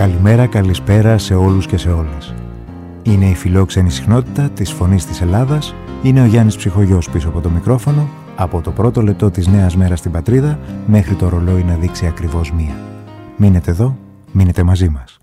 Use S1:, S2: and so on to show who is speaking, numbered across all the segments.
S1: Καλημέρα, καλησπέρα σε όλους και σε όλες. Είναι η φιλόξενη συχνότητα της Φωνής της Ελλάδας. Είναι ο Γιάννης Ψυχογιός πίσω από το μικρόφωνο, από το πρώτο λεπτό της νέας μέρας στην πατρίδα μέχρι το ρολόι να δείξει ακριβώς 1. Μείνετε εδώ, μείνετε μαζί μας.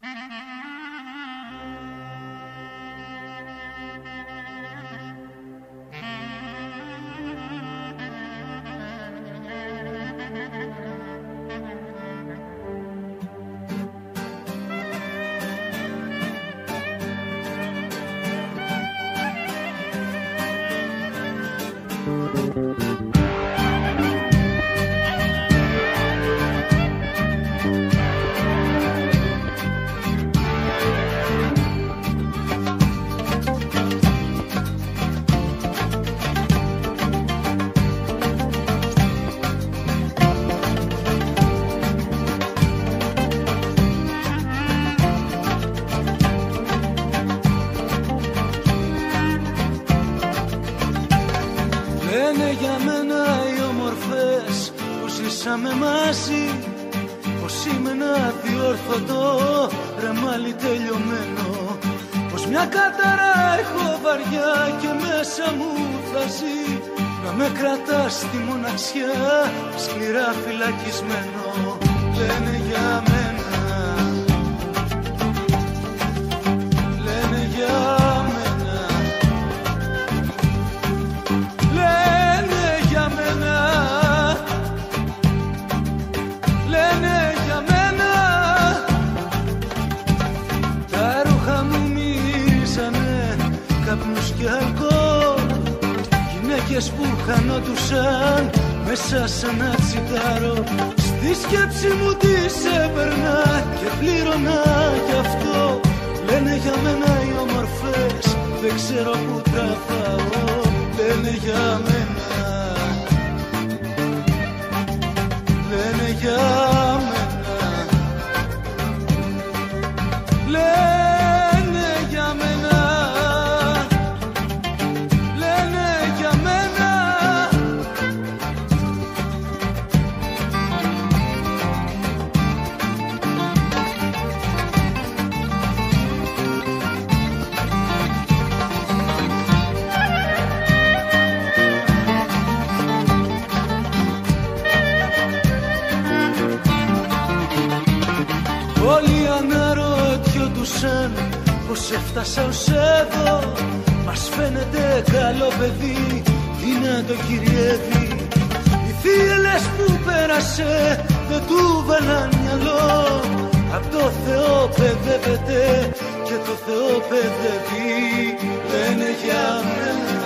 S2: Πως έφτασα ως εδώ, μας φαίνεται καλό παιδί, τι να το κυριεύει. Οι θύελες που πέρασε δεν του βάλαν μυαλό, απ' το Θεό παιδεύεται και το Θεό παιδεύει. Λένε για μένα,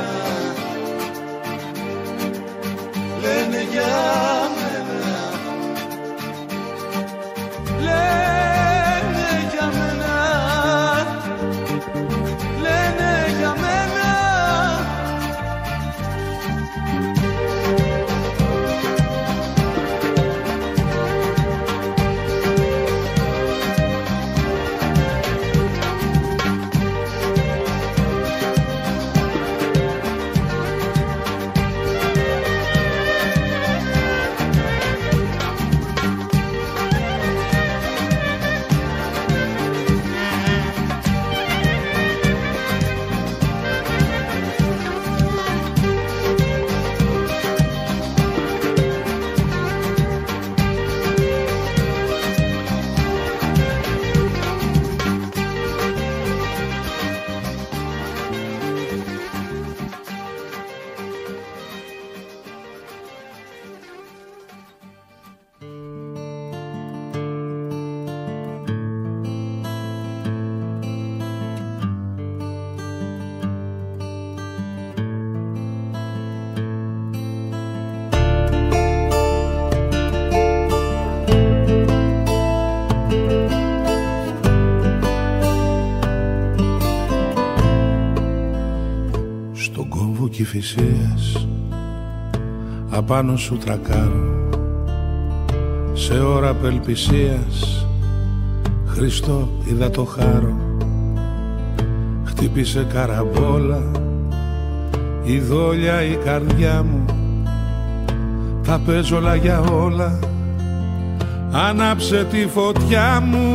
S2: λένε για μένα, λένε για μένα, λένε για μένα.
S3: Κηφισίας απάνω σου τρακάρω, σε ώρα απελπισίας Χριστό είδα το χάρο. Χτύπησε καραμπόλα η δόλια η καρδιά μου, τα παίζω όλα για όλα, άναψε τη φωτιά μου.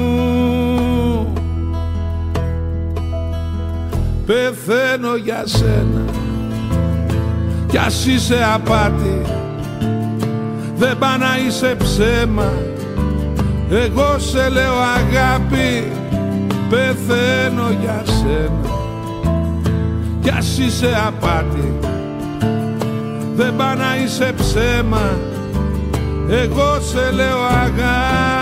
S3: Πεθαίνω για σένα κι ας είσαι απάτη, δεν πά να είσαι ψέμα, εγώ σε λέω αγάπη. Πεθαίνω για σένα κι ας είσαι απάτη, δεν πά να είσαι ψέμα, εγώ σε λέω αγάπη.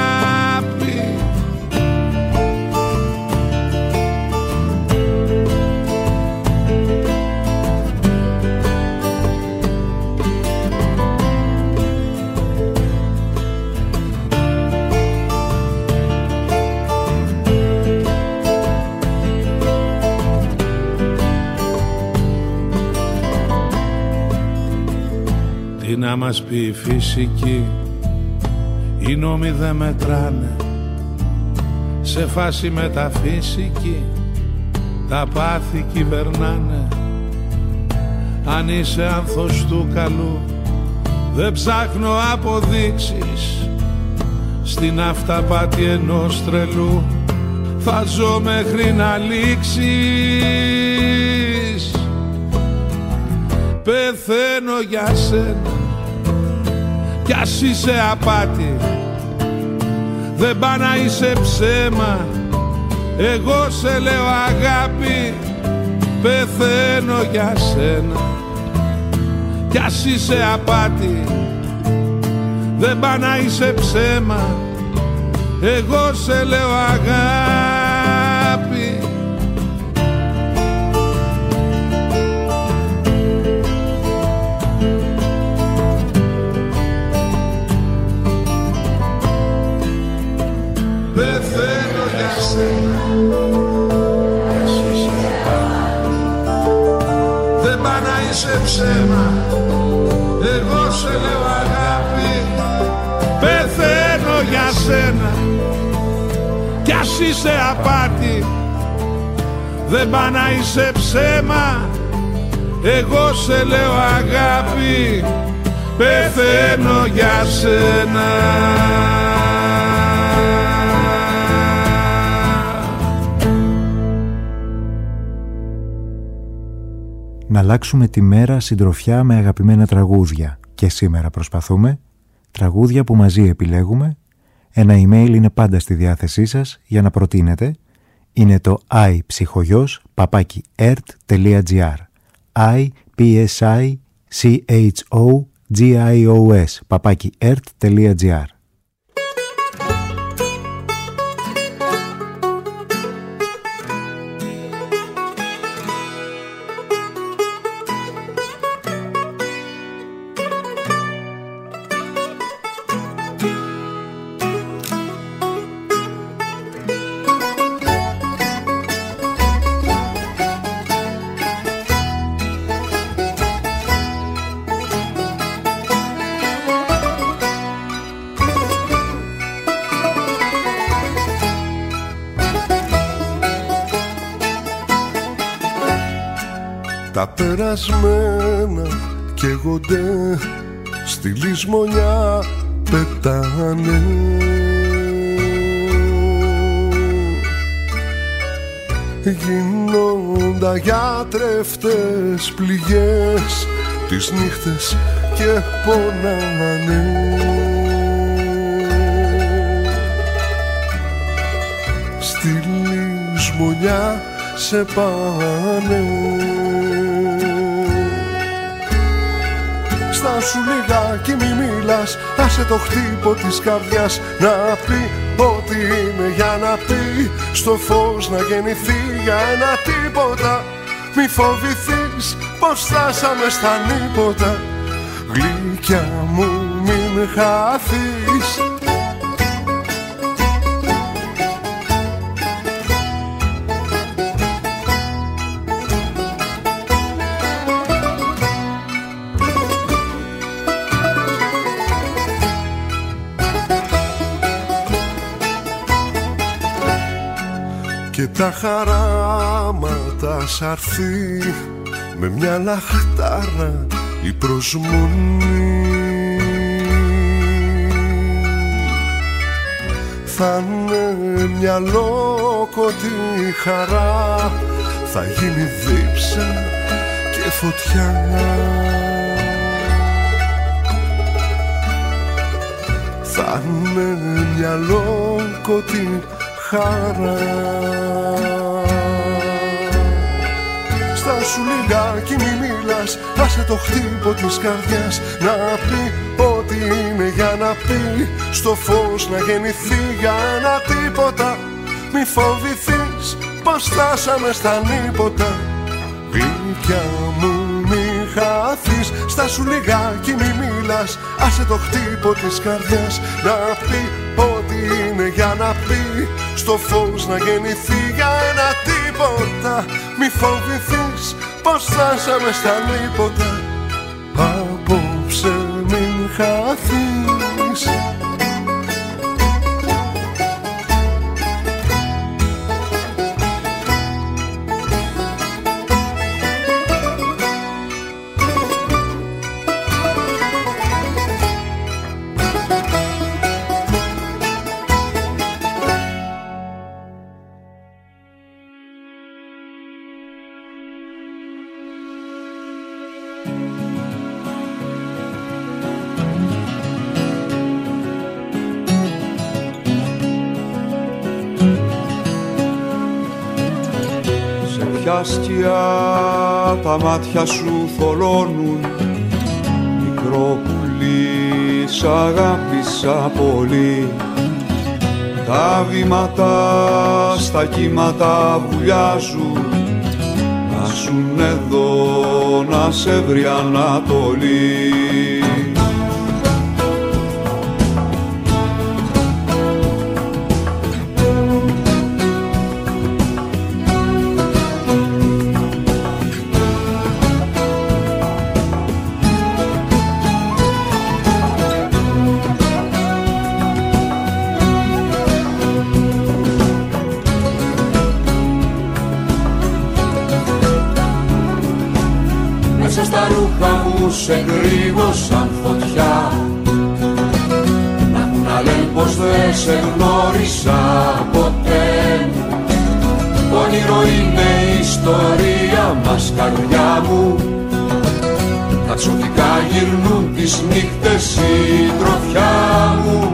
S3: Τι να μας πει η φυσική, οι νόμοι δεν μετράνε, σε φάση μεταφυσική τα πάθη κυβερνάνε. Αν είσαι άνθος του καλού, δεν ψάχνω αποδείξεις, στην αυταπάτη ενός τρελού θα ζω μέχρι να λήξεις. Πεθαίνω για σένα κι ας είσαι απάτη, δεν πά να είσαι ψέμα, εγώ σε λέω αγάπη. Πεθαίνω για σένα κι ας είσαι απάτη, δεν πά να είσαι ψέμα, εγώ σε λέω αγάπη. Πεθαίνω για σένα κι ας είσαι απάτη, δεν πά να είσαι ψέμα, εγώ σε λέω αγάπη. Πεθαίνω για σένα κι ας είσαι απάτη, δεν πά να είσαι ψέμα, εγώ σε λέω αγάπη. Πεθαίνω για σένα.
S1: Να αλλάξουμε τη μέρα συντροφιά με αγαπημένα τραγούδια. Και σήμερα προσπαθούμε. Τραγούδια που μαζί επιλέγουμε. Ένα email είναι πάντα στη διάθεσή σας για να προτείνετε. Είναι το ipsychogos@ert.gr ipsychogos@ert.gr.
S4: Τα περασμένα καίγονται στη λησμονιά, πετάνε. Γίνοντα γιατρεύτες πληγές τις νύχτες και πονάνε. Στη λησμονιά σε πάνε. Στάσου λιγάκι μη μιλάς, άσε το χτύπο της καρδιάς να πει ότι είναι για να πει στο φως να γεννηθεί για ένα τίποτα. Μη φοβηθείς πως φτάσαμε στα νύποτα, γλυκιά μου μην χαθείς. Και τα χαράματα σ' αρθεί με μια λαχτάρα η προσμονή. θα είναι μια λόκοτη χαρά, θα γίνει δίψα και φωτιά. Θα είναι μια λόκοτη χαρά. Στάσου λιγάκι μη μιλάς, άσε το χτύπο της καρδιάς να πει ό,τι είναι για να πει, στο φως να γεννηθεί για ένα τίποτα. Μη φοβηθείς πως φτάσαμε στα νύποτα, γλυκιά μου μη χαθείς. Στάσου λιγάκι μη μιλάς, άσε το χτύπο της καρδιάς να πει ό,τι είναι για να πει, στο φως να γεννηθεί για ένα τίποτα. Μη φοβηθείς πως φτάσαμε στα νύποτα, απόψε μην χαθείς.
S5: Ποια σκιά τα μάτια σου θολώνουν, μικρό πουλί σ' αγάπησα πολύ. Τα βήματα στα κύματα βουλιάζουν, να σουν εδώ να σε βρει Ανατολή. Σε κρύβωσαν φωτιά, να μου να λένε πως δεν σε γνώρισα ποτέ. Όνειρο είναι η ιστορία μας καρδιά μου, τα ξωτικά γυρνούν τις νύχτες συντροφιά μου.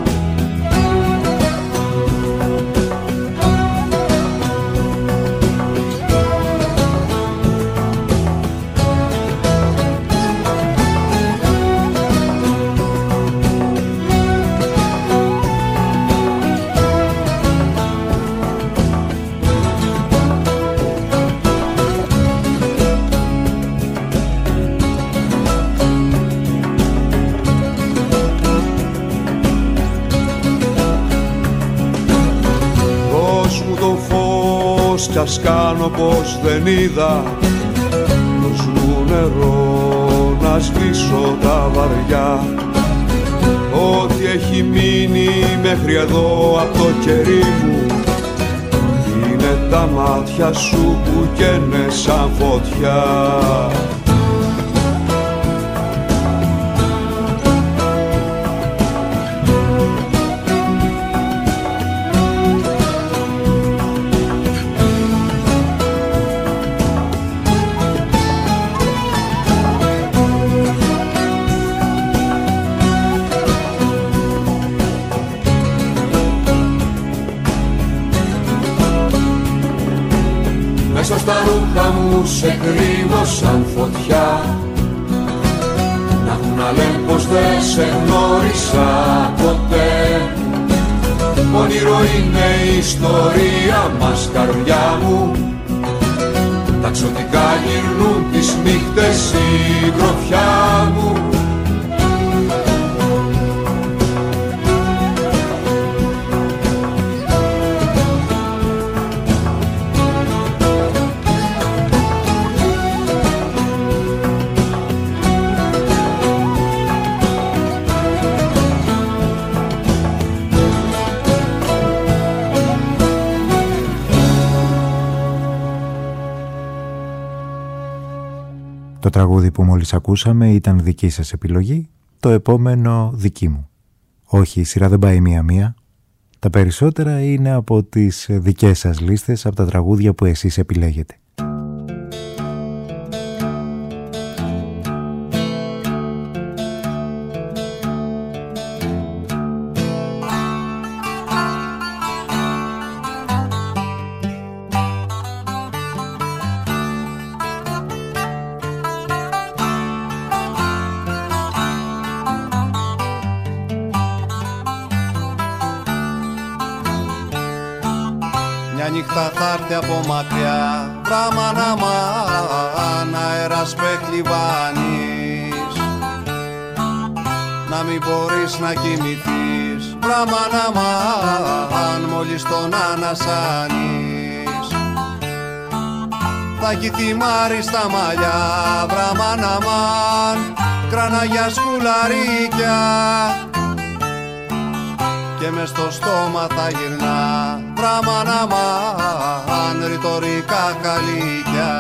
S5: Κι ας κάνω πως δεν είδα, δώσ' μου νερό να σβήσω τα βαριά. Ό,τι έχει μείνει μέχρι εδώ από το κερί μου είναι τα μάτια σου που καίνε σαν φωτιά. Μέσα στα ρούχα μου σε κρύβωσαν φωτιά, να μου να λένε πως δεν σε γνώρισα ποτέ. Όνειρο είναι η ιστορία μας καρδιά μου, τα ξωτικά γυρνούν τις νύχτες συντροφιά μου.
S1: Το τραγούδι που μόλις ακούσαμε ήταν δική σας επιλογή, το επόμενο δική μου. Όχι, η σειρά δεν πάει μία-μία. Τα περισσότερα είναι από τις δικές σας λίστες, από τα τραγούδια που εσείς επιλέγετε.
S6: Νύχτα θα έρθει από μακριά, βραμαναμάν, αέρας πεχλιβάνεις. Να μην μπορείς να κοιμηθείς, βραμαναμάν, μόλις τον ανασάνεις. Θα έχει θυμάρει στα μαλλιά, βραμαναμάν, κραναγιά σκουλαρίκια. Και μες στο στόμα θα γυρνά, βραμαναμάν, ρητορικά χαλίκια.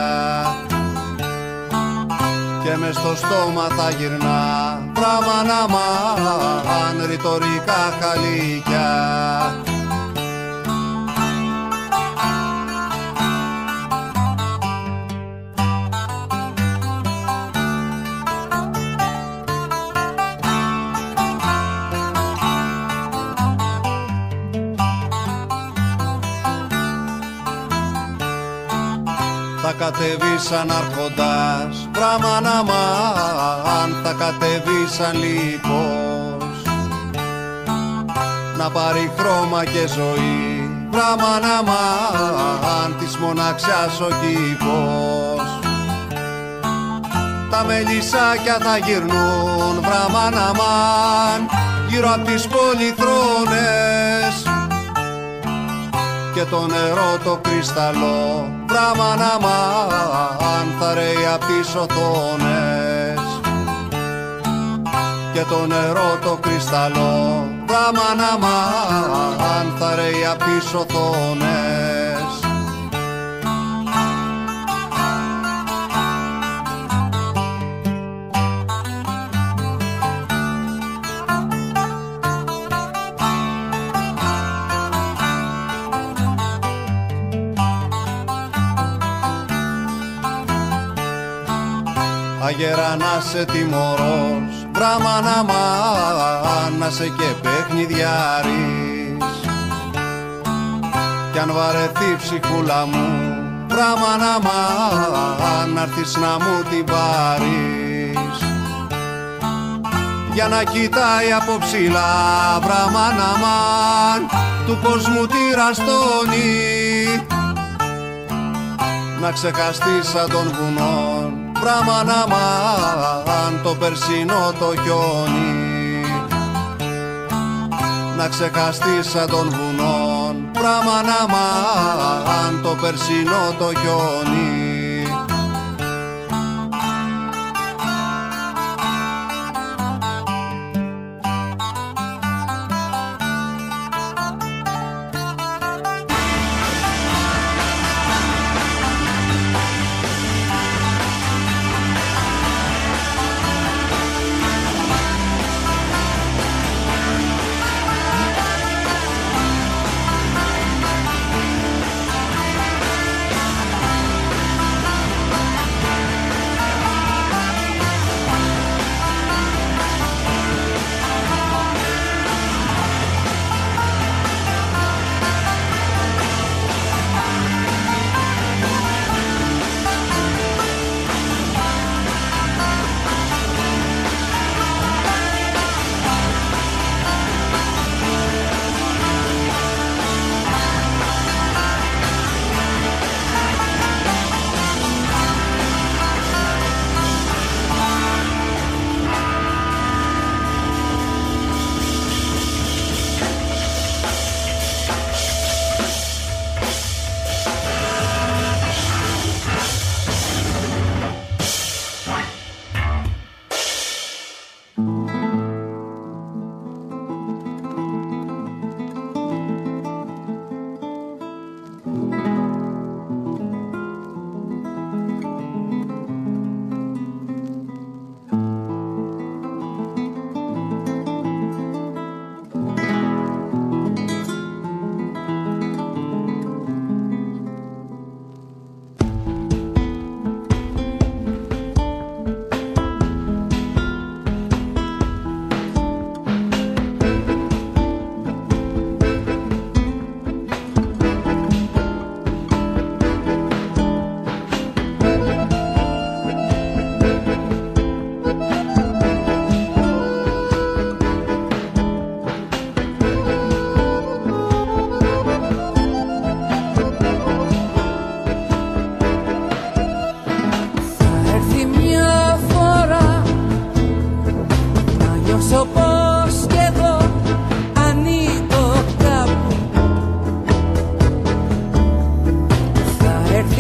S6: Και μες στο στόμα θα γυρνά, βραμαναμάν, ρητορικά χαλίκια. Θα κατεβεί σαν αρχοντάς, βραμαναμάν, θα κατεβεί σαν λύκος. Να πάρει χρώμα και ζωή, βραμαναμάν, της μοναξιάς ο κήπος. Τα μελισσάκια θα γυρνούν, βραμαναμάν, γύρω απ' τις πολυθρόνες. Και το νερό το κρυσταλλό, βραμαναμάν, θα ρέει απ' τις οθόνες. Και το νερό το κρυσταλλό, βραμαναμάν, θα ρέει απ' τις οθόνες. Αγέρα να σε τιμωρός, βραμαναμάν, να σε και παιχνιδιάρης. Κι αν βαρεθεί ψυχούλα μου, βραμαναμάν, να'ρθεις να μου την πάρεις. Για να κοιτάει από ψηλά, βραμαναμάν, του κόσμου τη ραστόνη. Να ξεχαστείς σαν των βουνών, βραμαναμάν, το περσινό το χιόνι. Να ξεχαστείς σαν των βουνών, βραμαναμάν, το περσινό το χιόνι.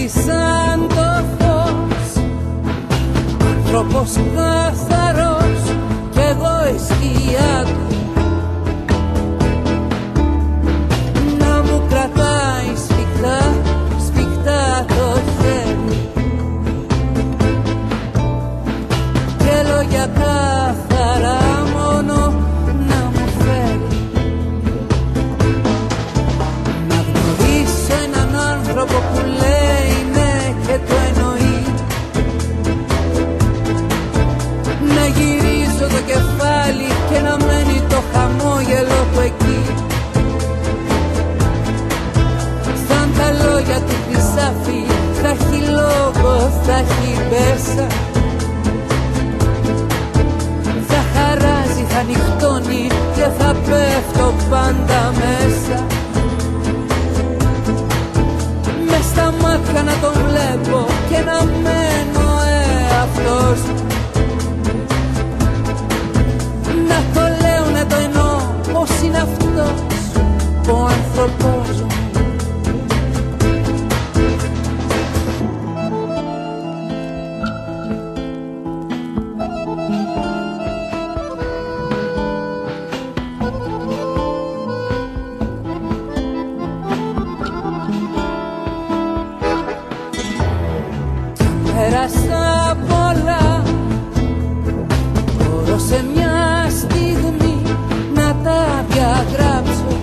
S7: σαν το φως. Άνθρωπος καθαρός κι εγώ η σκιά του, να μου κρατάει σφιχτά, σφιχτά το χέρι και λόγια καθαρά μόνο να μου φέρει. Να γνωρίσω έναν άνθρωπο που λέει ναι και το εννοεί, να γυρίζω το κεφάλι και να μένει το χαμόγελο του εκεί. Σαν τα λόγια του χρυσάφι, θα έχει λόγο, θα έχει μπέσα, θα χαράζει, θα νυχτώνει και θα πέφτω πάντα μέσα. Μες στα μάτια να τον βλέπω και να μένω εαυτός, να το λέω, να το εννοώ, πως είναι αυτός ο άνθρωπος μου. Πέρασα πολλά, μπορώ σε μια στιγμή να τα διαγράψω.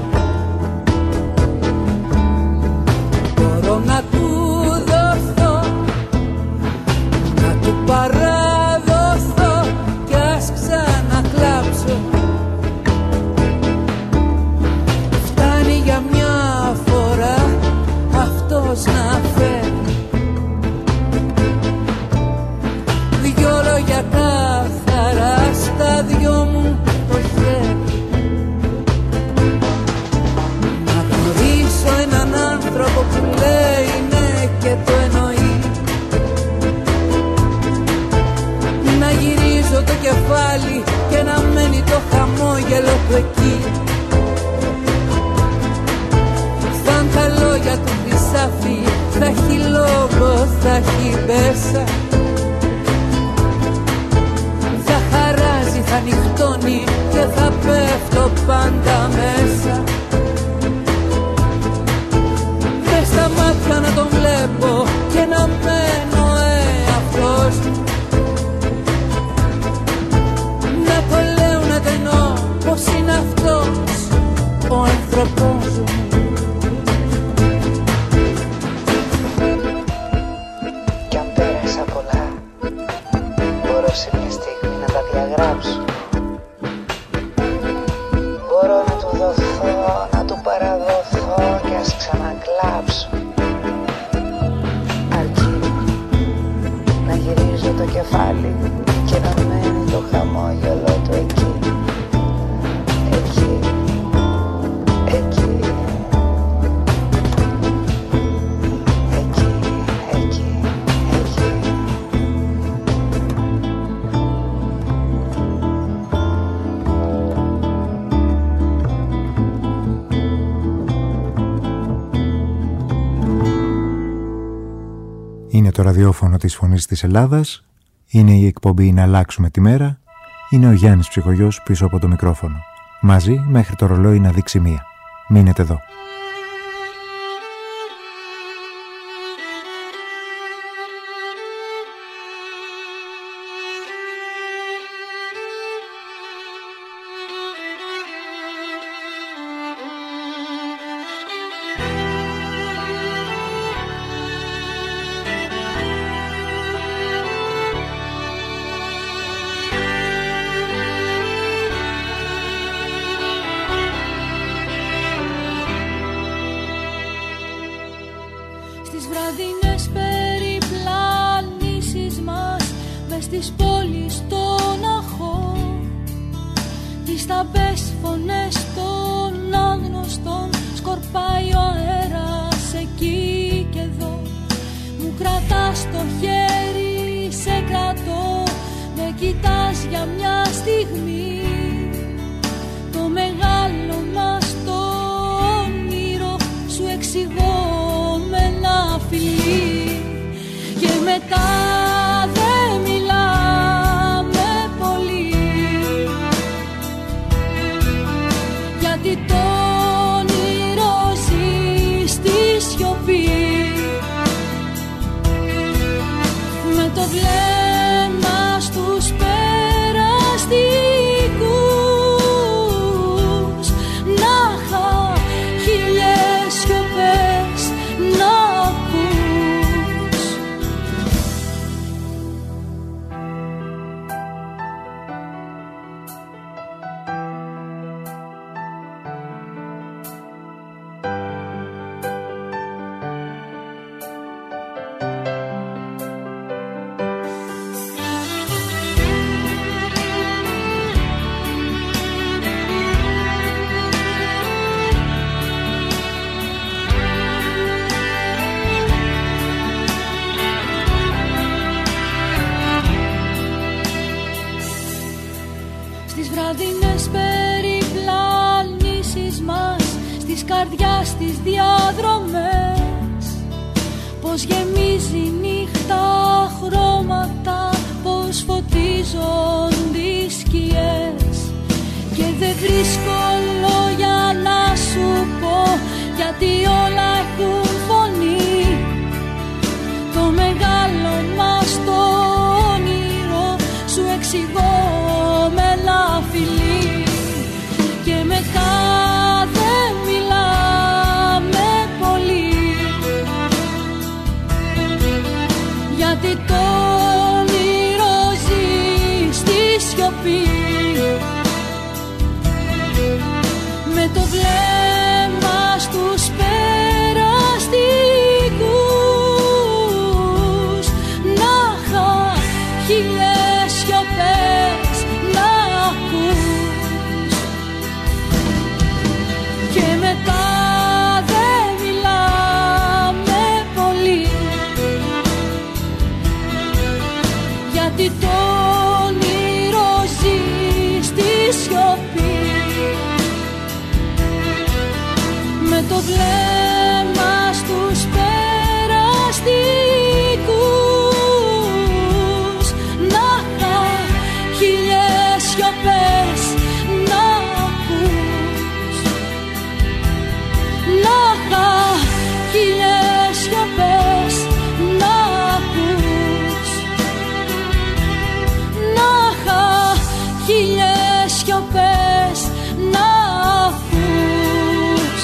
S7: Μπορώ να του δοθώ, να του παραδοθώ κι ας ξανακλάψω. Φτάνει για μια φορά αυτός να φέρει δυο λόγια καθαρά στα δυο μου το χέρι. Να γνωρίσω έναν άνθρωπο που λέει ναι και το εννοεί, να γυρίζω το κεφάλι και να μένει το χαμόγελο του εκεί. Σαν τα λόγια του χρυσάφι, θα έχει λόγο, θα έχει μπέσα, θα νυχτώνει και θα πέφτω πάντα μέσα. Μες στα μάτια να τον βλέπω και να μένω εαυτός, να το λέω, να το εννοώ, πως είναι αυτός ο άνθρωπος μου.
S8: Κι αν πέρασα πολλά, μπορώ σε μια στιγμή να τα διαγράψω. Μπορώ να του δοθώ, να του παραδοθώ και ας ξανακλάψω. Αρκεί να γυρίζω το κεφάλι και να μένει το χαμόγελο του εκεί. Εκεί, εκεί, εκεί, εκεί, εκεί.
S1: Είναι το ραδιόφωνο της Φωνής της Ελλάδας, είναι η εκπομπή «Να αλλάξουμε τη μέρα», είναι ο Γιάννης Ψυχογιός πίσω από το μικρόφωνο. Μαζί μέχρι το ρολόι να δείξει μία. Μείνετε εδώ.
S9: για μια στιγμή το μεγάλο μας το όνειρο σου εξηγώ με ένα φιλί. διαδρομές, πως γεμίζει η νύχτα χρώματα, πως φωτίζονται οι σκιές. Και δεν βρίσκω λόγια να σου πω, γιατί όλα έχουν φωνή. Το μεγάλο μας το όνειρο σου εξηγώ με ένα φιλί. Και μετά δεν μιλάμε πολύ, γιατί το όνειρο ζει στη σιωπή. Με το βλέμμα στους περαστικούς, να είχα χίλιες σιωπές να ακούς. Και μετά δεν μιλάμε πολύ, γιατί το όνειρο ζει στη σιωπή. Με το βλέμμα στους περαστικούς, να είχα χίλιες σιωπές να ακούς. Να είχα χίλιες σιωπές να ακούς. Να είχα χίλιες σιωπές να ακούς.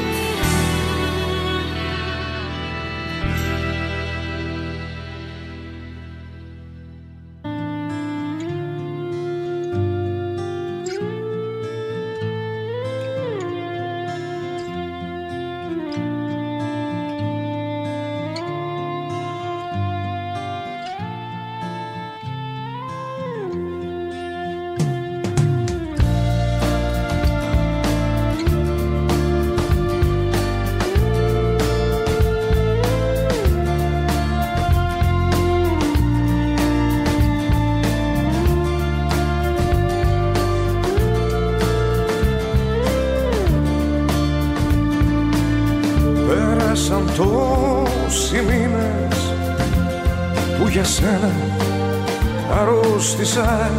S3: Πέρασαν τόσοι μήνες που για σένα αρρώστησα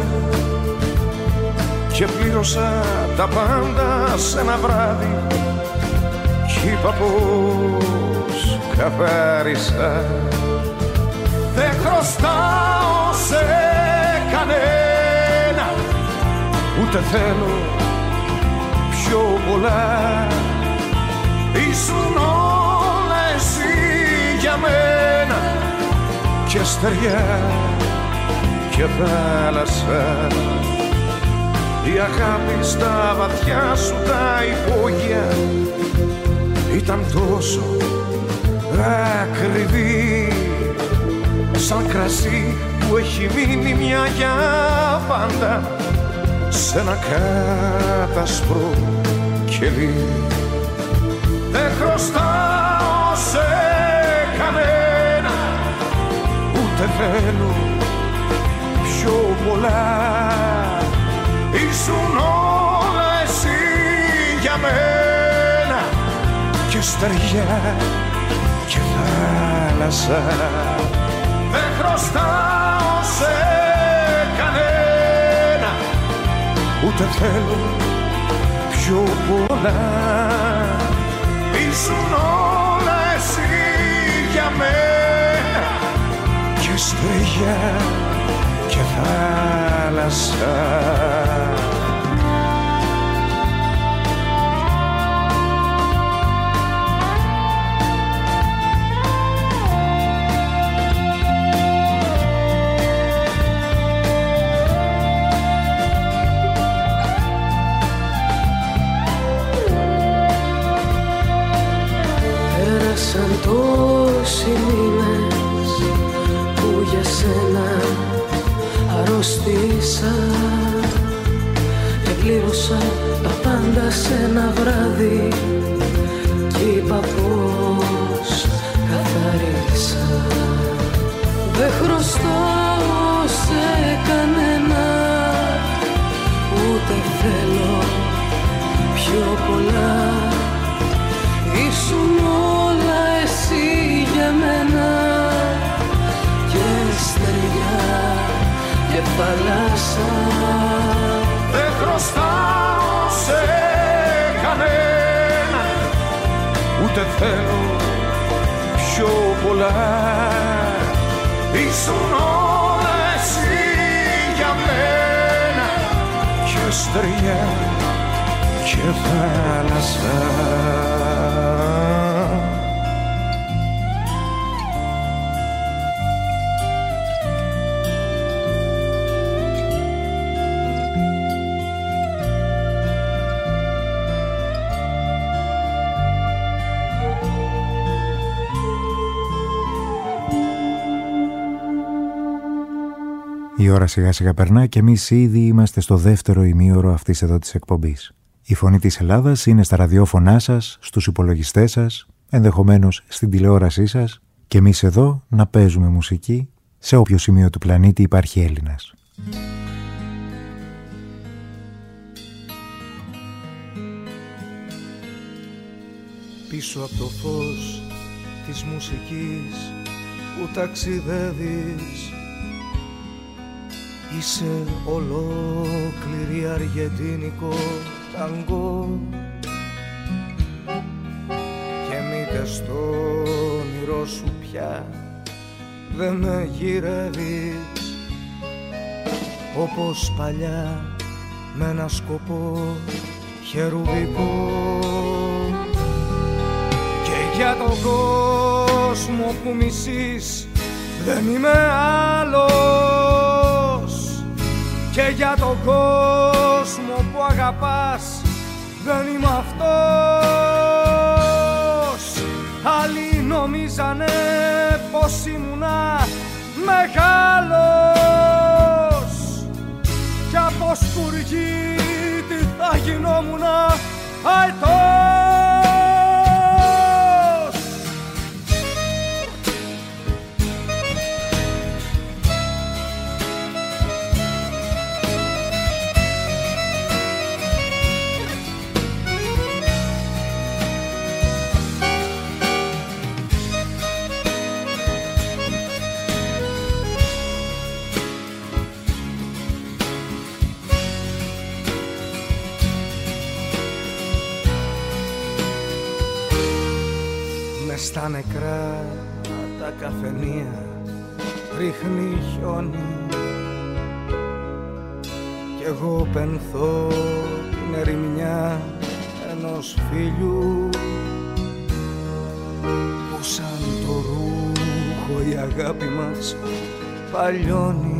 S3: και πλήρωσα τα πάντα σε ένα βράδυ κι είπα πως καθάρισα. Δεν χρωστάω σε κανένα, ούτε θέλω πιο πολλά. Ήσουν όλα εσύ για μένα, και στεριά και θάλασσα. Η αγάπη στα βαθιά σου τα υπόγεια ήταν τόσο ακριβή, σαν κρασί που έχει μείνει μια για πάντα σε ένα κάτασπρο κελί. Δεν χρωστάω σε κανένα, ούτε θέλω πιο πολλά. Ήσουν όλα εσύ για μένα, και στεριά και θάλασσα. Δεν χρωστάω σε κανένα, ούτε θέλω πιο πολλά. Ήσουν όλα εσύ για μένα, και στεριά και θάλασσα.
S10: Πέρασαν τόσοι μήνες που για σένα αρρώστησα και πλήρωσα τα πάντα σε ένα βράδυ κι είπα πως καθάρισα. Δεν χρωστάω σε κανένα, ούτε θέλω πιο πολλά. Ήσουν μέσα.
S3: Δεν χρωστάω σε κανένα, ούτε θέλω πιο πολλά. Ήσουν όλα εσύ για μένα, και στεριά και θάλασσα.
S1: Η ώρα σιγά σιγά περνά και εμείς ήδη είμαστε στο δεύτερο ημίωρο αυτής εδώ της εκπομπής. Η φωνή της Ελλάδας είναι στα ραδιόφωνά σας, στους υπολογιστές σας, ενδεχομένως στην τηλεόρασή σας, και εμείς εδώ να παίζουμε μουσική σε όποιο σημείο του πλανήτη υπάρχει Έλληνας.
S2: Πίσω από το φως της μουσικής που ταξιδεύεις, είσαι ολόκληρη αργεντίνικο ταγκό, και μήτε στο όνειρό σου πια δεν με γυρεύεις, όπως παλιά με ένα σκοπό χερουβικό. Και για τον κόσμο που μισείς δεν είμαι άλλος, και για τον κόσμο που αγαπάς δεν είμαι αυτός. Άλλοι νομίζανε πως ήμουνα μεγάλος, κι από σπουργίτη θα γινόμουνα αετός. Στα νεκρά τα καφενεία ρίχνει χιόνι, κι εγώ πενθώ την ερημιά ενός φίλου, που σαν το ρούχο η αγάπη μας παλιώνει,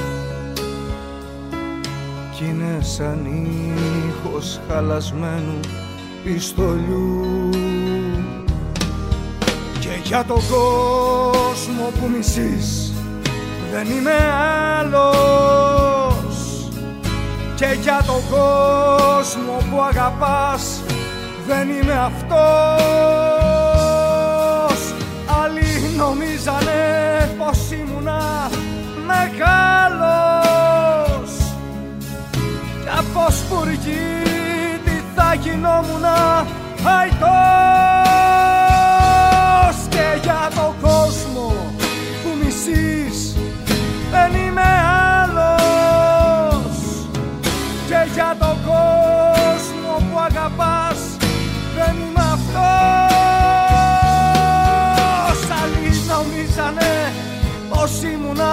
S2: κι είναι σαν ήχος χαλασμένου πιστολιού. Για τον κόσμο που μισείς δεν είμαι άλλος, και για τον κόσμο που αγαπάς δεν είμαι αυτός. Άλλοι νομίζανε πως ήμουνα μεγάλος, κι από σπουργίτη θα γινόμουνα αητός. Και για τον κόσμο που μισείς δεν είμαι άλλος, και για τον κόσμο που αγαπάς δεν είμαι αυτός. Άλλοι νομίζανε πως ήμουνα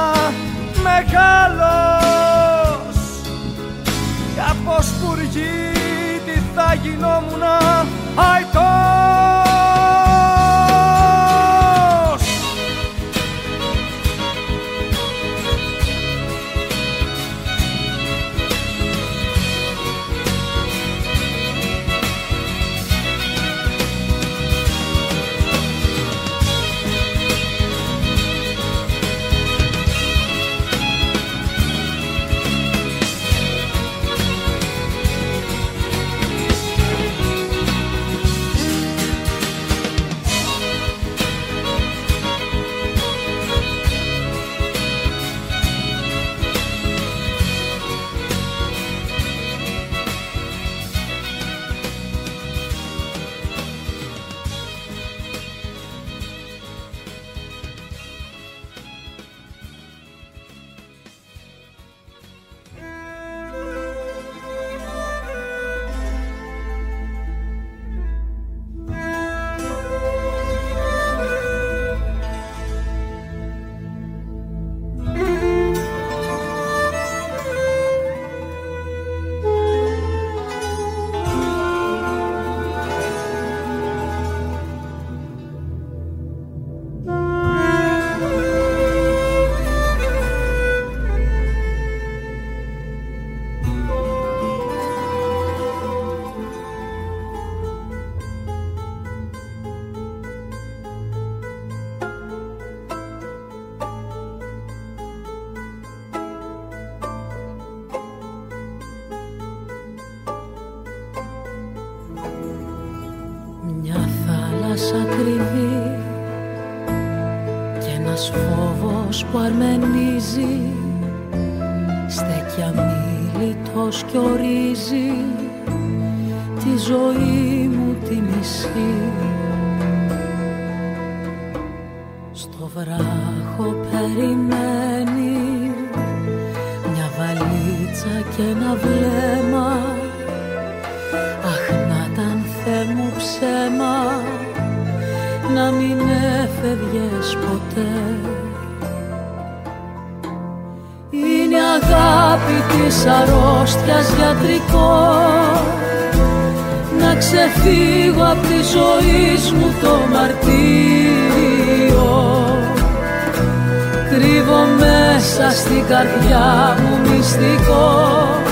S2: μεγάλος, κι από σπουργίτη θα γινόμουνα αητός.
S10: ακριβή κι ένας φόβος που αρμενίζει στέκει αμίλητος κι ορίζει τη ζωή μου τη μισή. Στο βράχο περιμένει μια βαλίτσα και ένα βλέμμα. Αχ, να ήταν Θεέ μου ψέμα να μην έφευγες ποτέ. Είναι αγάπη της αρρώστιας γιατρικό να ξεφύγω απ' τη ζωή μου το μαρτύριο. Κρύβω μέσα στην καρδιά μου μυστικό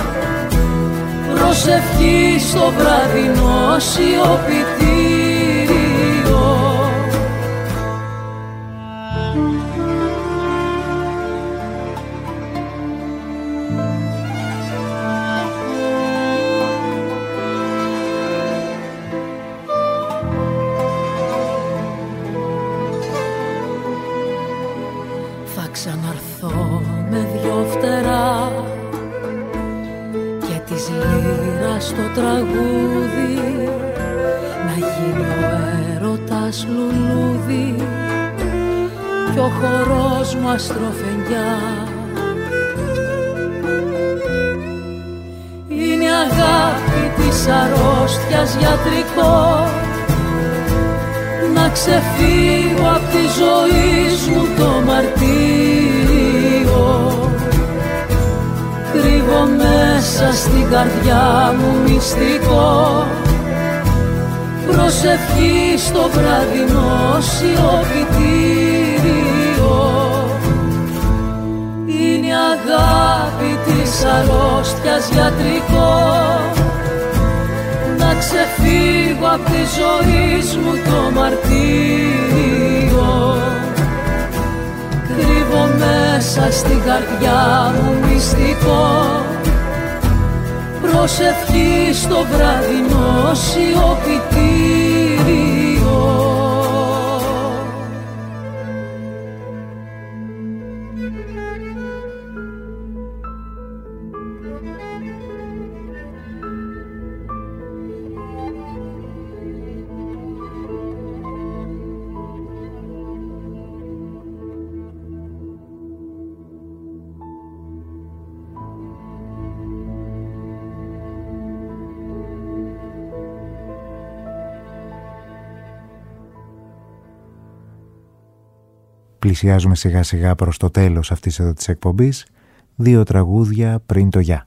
S10: προσευχή στο βραδινό σιωπητήριο. Θα ξαναρθώ με δυο φτερά και της λύρας το τραγούδι να γίνει ο έρωτας λουλούδι κι ο χορός μου αστροφενιά. Είναι αγάπη της αρρώστιας γιατρικό να ξεφύγω απ' τη ζωή μου το μαρτύριο. Κρύβω μέσα στην καρδιά μου μυστικό προσευχή στο βραδινό σιωπητήριο. Είναι αγάπη της αρρώστιας γιατρικό να ξεφύγω απ' τη ζωή μου το μαρτύριο. Κρύβω μέσα στην καρδιά μου μυστικό προσευχή στο βραδινό σιωπητήριο.
S1: Πλησιάζουμε σιγά σιγά προς το τέλος αυτής εδώ της εκπομπής. 2 τραγούδια πριν το γεια.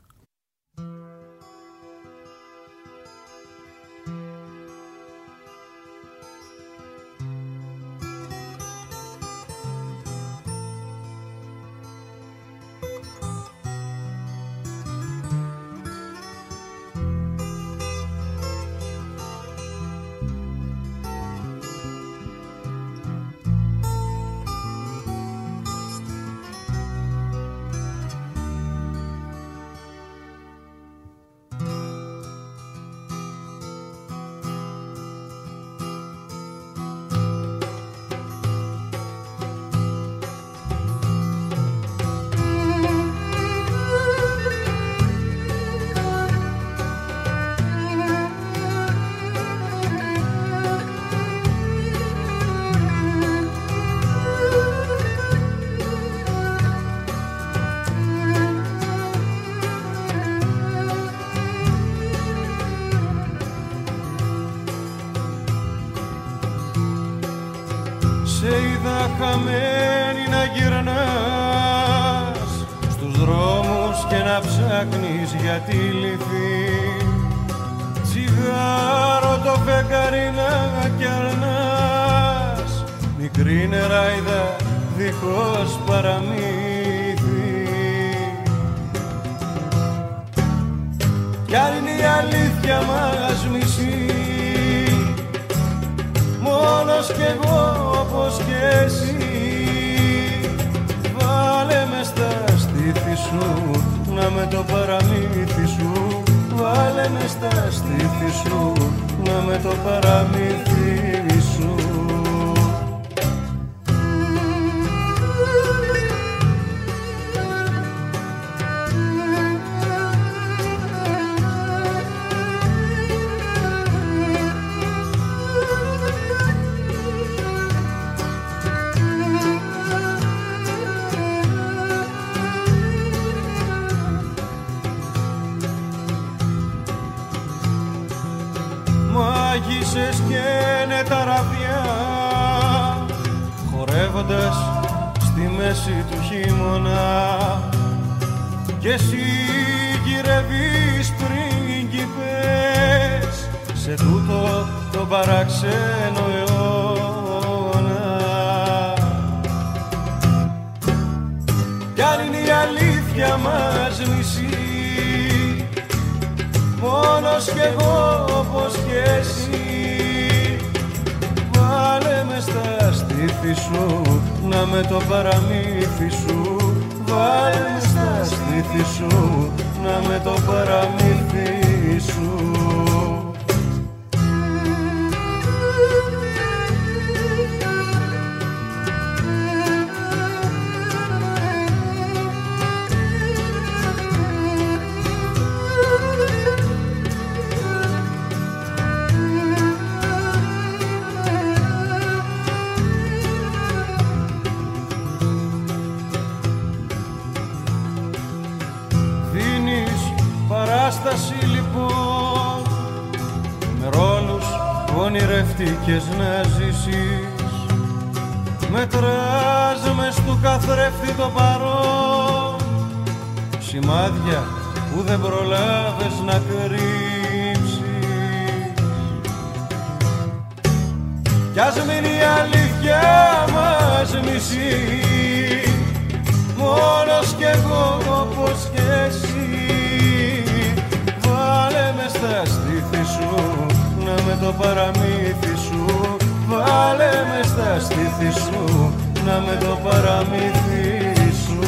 S11: χαμένη να γυρνάς στους δρόμους και να ψάχνεις για τη λυθή. Τσιγάρο το φεγγάρι να κερνάς, μικρή νεράιδα δίχως παραμύθι. Κι αν είναι η αλήθεια μας μισή, μόνος κι εγώ όπως και εσύ, βάλε με στα στήθη σου, να με το παραμύθι σου. Βάλε με στα στήθη σου, να με το παραμύθι σου. βράδια, χορεύοντας στη μέση του χειμώνα, κι εσύ γυρεύεις πρίγκιπες σε τούτο το παράξενο αιώνα. Κι αν είναι η αλήθεια μας μισή, μόνος κι εγώ όπως κι εσύ, βάλε με στα στήθη σου, να με το παραμύθι σου. Βάλε με στα στήθη σου, να με το παραμύθι σου. Παράσταση λοιπόν, με ρόλους ονειρευτικές να ζήσεις, μετράς μες του καθρέφτη το παρόν, σημάδια που δεν προλάβες να κρύψεις. Κι ας μείνει η αλήθεια μας μισή, μόνος κι εγώ όπως κι εσύ, βάλε με στα στήθη σου, να με το παραμύθι σου. Βάλε με στα στήθη σου, να με το παραμύθι σου.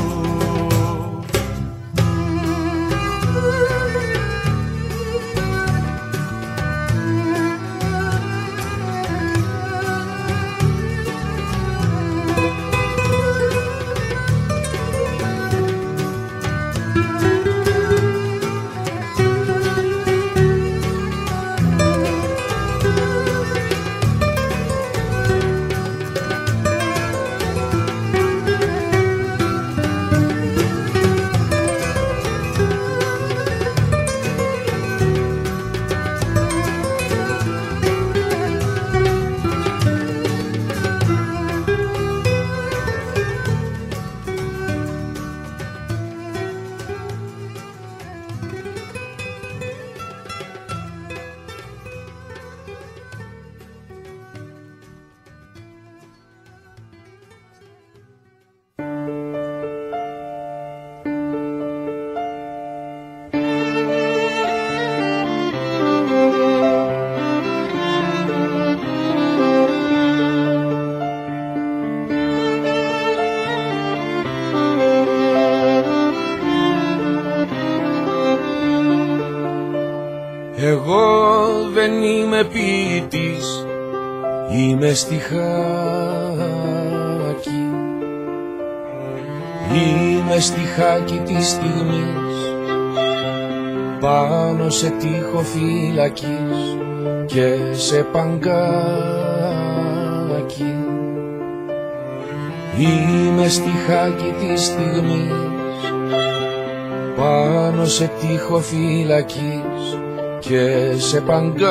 S12: Εγώ δεν είμαι ποιητής, είμαι στιχάκι. Είμαι στιχάκι της στιγμής, πάνω σε τοίχο φυλακής και σε παγκάκι. Είμαι στιχάκι της στιγμής, πάνω σε τοίχο φυλακής και σε παγκάκι.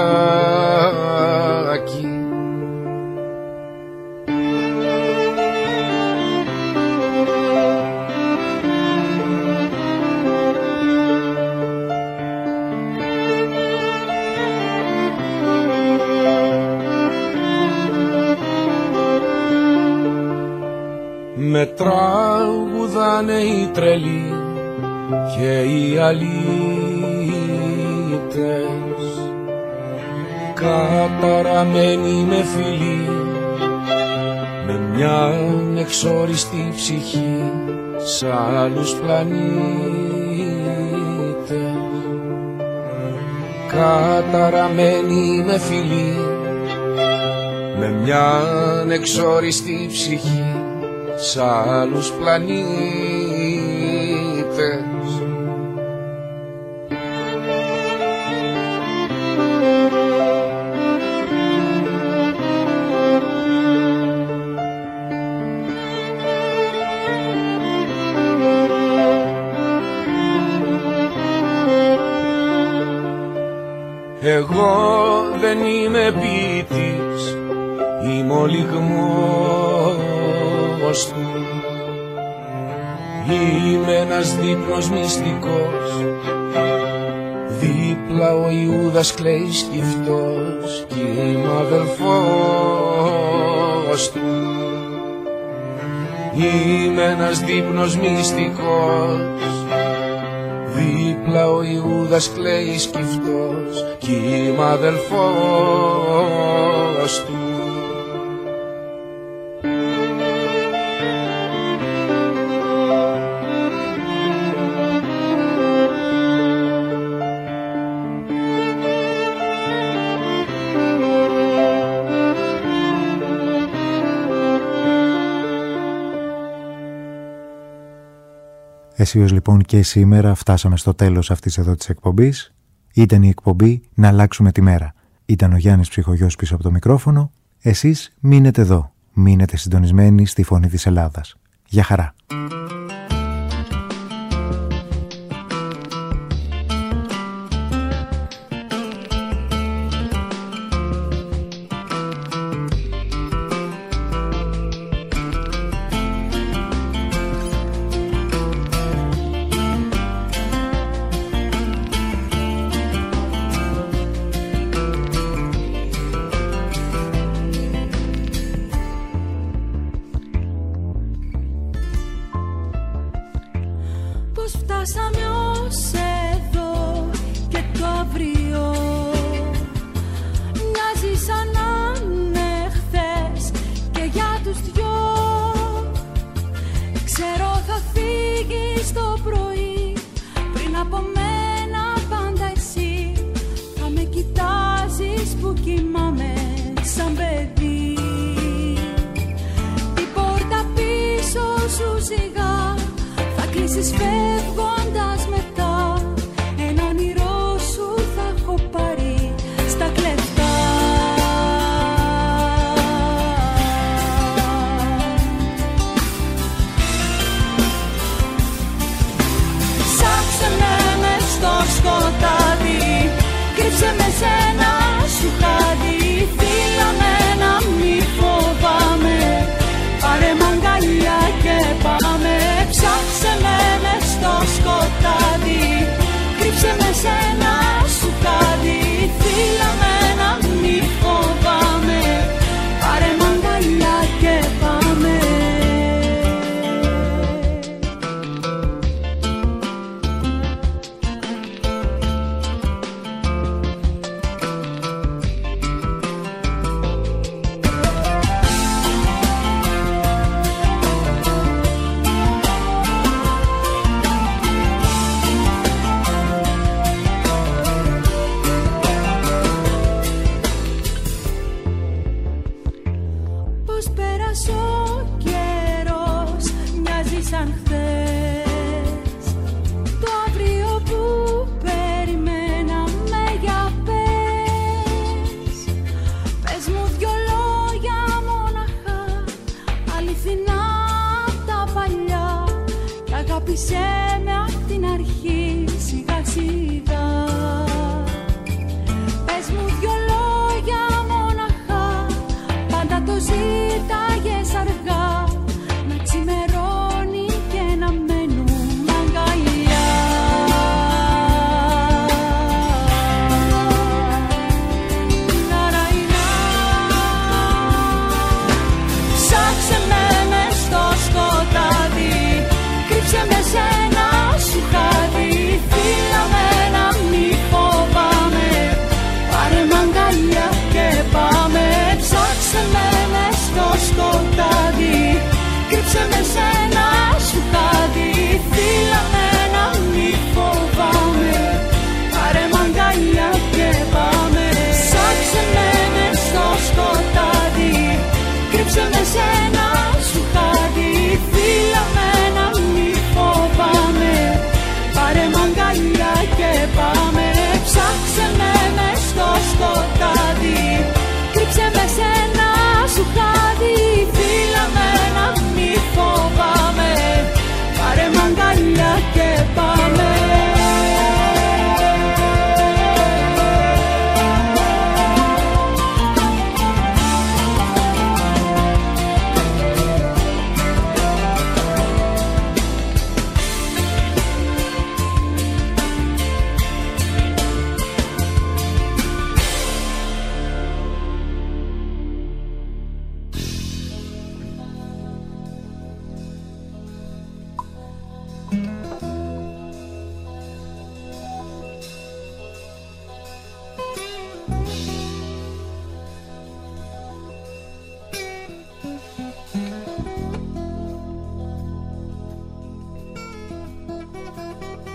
S12: Με τραγουδάνε οι τρελοί και οι αλήτες, καταραμένοι με φιλί, με μια εξόριστη ψυχή σ' άλλους πλανήτες. Καταραμένοι με φιλί, με μια εξόριστη ψυχή σ' άλλους πλανήτες. Εγώ δεν είμαι ποιητής, είμαι ο λιγμός του. Είμαι ένας δείπνος μυστικός, δίπλα ο Ιούδας κλαίει σκυφτός κι είμαι αδελφός του. Είμαι ένας δείπνος μυστικός, δίπλα ο Ιούδας κλαίει σκυφτός κι είμαι αδελφός του.
S1: Αισίως λοιπόν και σήμερα φτάσαμε στο τέλος αυτής εδώ της εκπομπής. Ήταν η εκπομπή «Να αλλάξουμε τη μέρα». Ήταν ο Γιάννης Ψυχογιός πίσω από το μικρόφωνο. Εσείς μείνετε εδώ. Μείνετε συντονισμένοι στη Φωνή της Ελλάδας. Γεια χαρά.
S9: Σε μένα σου χάδι, φύλλα με ένα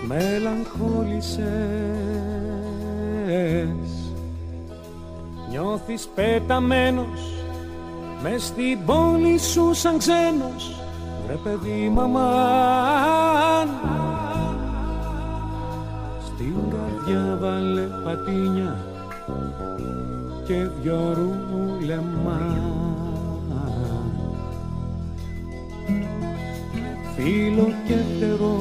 S11: Μελαγχόλησες, νιώθεις πεταμένος μες στην πόλη σου σαν ξένος. Ρε παιδί μαμάν, στην καρδιά βάλε πατίνια και δυο ρούλεμα. Φίλο και φτερό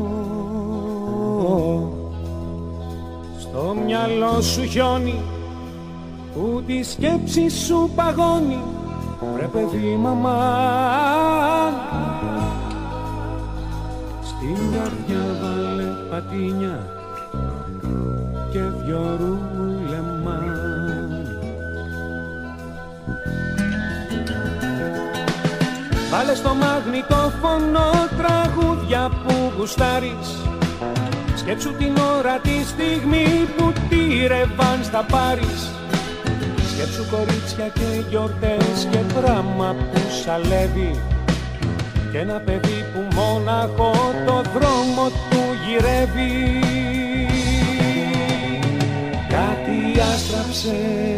S11: στο μυαλό σου χιόνι που τη σκέψη σου παγώνει. Βρε παιδί μαμάν, στην καρδιά βάλε πατίνια και δυο ρούλεμα. Βάλε στο μαγνητόφωνο τραγούδια που γουστάρεις. Σκέψου την ώρα τη στιγμή που τη ρεβάν θα πάρεις. Σκέψου κορίτσια και γιορτές και πράμα που σαλεύει και ένα παιδί που μόναχο το δρόμο του γυρεύει. Κάτι άστραψε,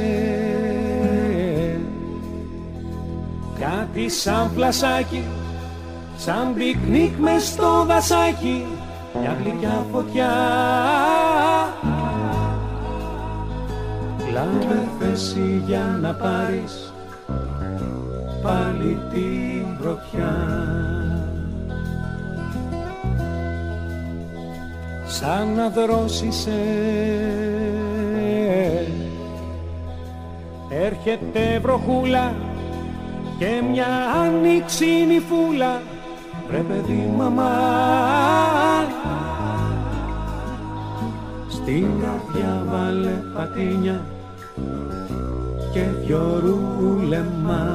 S11: κάτι σαν πλασάκι, σαν πικνίκ μες στο δασάκι, μια γλυκιά φωτιά. Λάμπε θέση για να πάρεις πάλι την πρωτιά. Σαν να δρόσισε έρχεται βροχούλα και μια άνοιξινη φούλα. Ρε παιδί μαμά, στην καρδιά βάλε πατίνια και δυο ρούλεμα.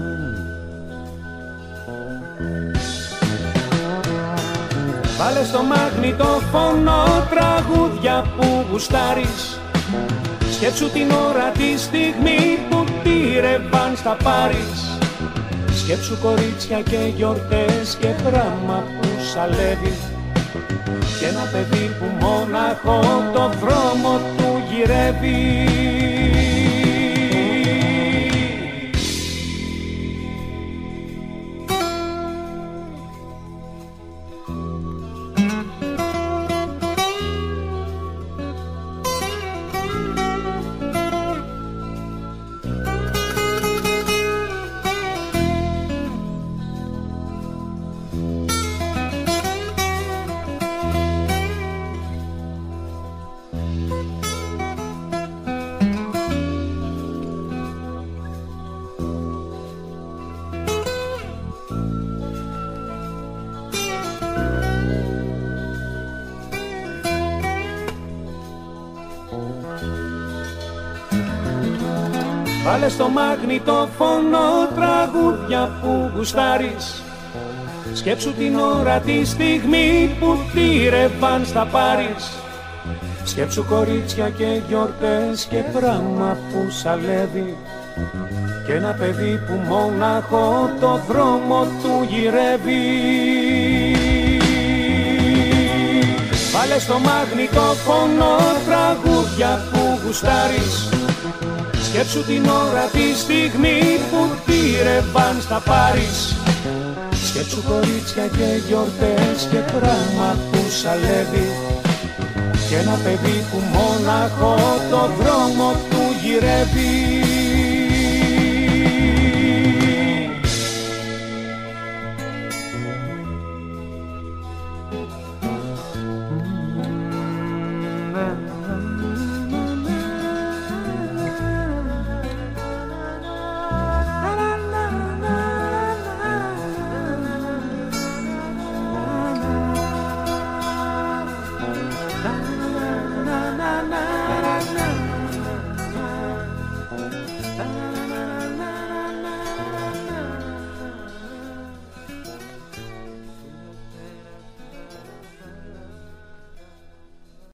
S11: Βάλε στο μαγνητόφωνο τραγούδια που γουστάρεις. Σκέψου την ώρα τη στιγμή που τη ρεβάν θα πάρεις. Σκέψου κορίτσια και γιορτές και πράμα που σαλεύει και ένα παιδί που μόναχο το δρόμο του γυρεύει. Βάλε στο μαγνητόφωνο τραγούδια που γουστάρεις. Σκέψου την ώρα τη στιγμή που τη ρεβάν θα πάρεις. Σκέψου κορίτσια και γιορτές και πράμα που σαλεύει και ένα παιδί που μόναχο το δρόμο του γυρεύει. Βάλε στο μαγνητόφωνο τραγούδια που γουστάρεις. Σκέψου την ώρα τη στιγμή που τη ρεβάν θα πάρεις. Σκέψου κορίτσια και γιορτές και πράμα που σαλεύει και ένα παιδί που μόναχο το δρόμο του γυρεύει.